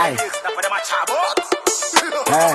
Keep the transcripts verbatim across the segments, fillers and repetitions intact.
Hey. Hey.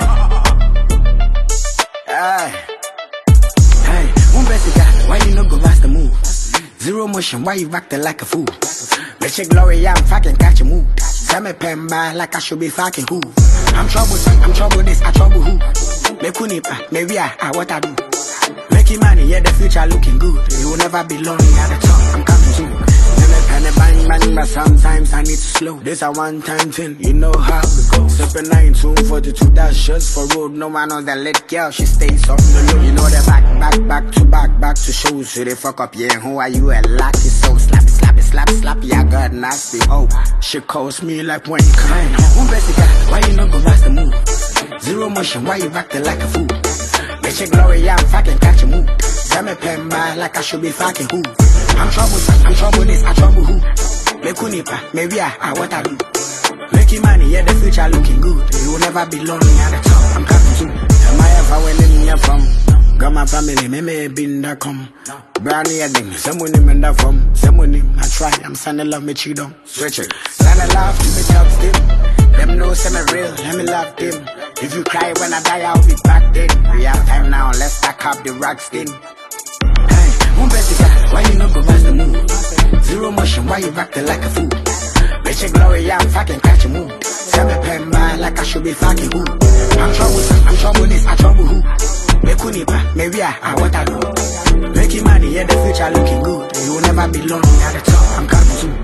Hey. Hey. One best guy, why you no go bust the move? Zero motion, why you acting like a fool? Bitch, your glory, I'm fucking catch a move. Tell me pen by like I should be fucking who? I'm trouble, I'm trouble this, I trouble who? Me kunipa, maybe I, I what I do. Making money, yeah, the future looking good. You will never be lonely at the top, I'm coming soon. Bang, bang, but sometimes I need to slow. This a one-time thing, you know how it goes. Sipping nineteen forty-two, that's just for road. No one knows that lit girl, she stays on the low. You know the back, back, back to back, back to shows. So they fuck up, yeah, who are you? A lock it so slap, slap it, slap, slap, yeah, God nasty. Oh, she calls me like when you crying. One best guy, why you not go bust the move? Zero motion, why you acting like a fool? Bitch, your glory, I'm fucking catch a move. Tell me pen by like I should be fucking who? I'm trouble, I'm trouble this, I trouble who? Me kunipa, maybe I, I what I do. Making money, yeah, the future looking good. You will never be lonely at the top, I'm coming soon. Am I ever winning here from? Got my family, me me been that come. Brownie a ding, someone in that from. Someone in, I try, I'm sending love me cheat on. Switch it, sending love to me talk still. Them know send me real, let me love them. If you cry when I die, I'll be back then. We have time now, let's stack up the rock skin. One best guy, why you not go bust the move? Zero motion, why you acting like a fool? Bitch, your glory, I'm fucking catch a move. Tell me pen by like I should be fucking who? I'm trouble, I'm trouble this, I trouble who? Me kunipa, maybe I, I what I do. Making money, yeah, the future looking good. You will never be lonely at the top, I'm coming soon.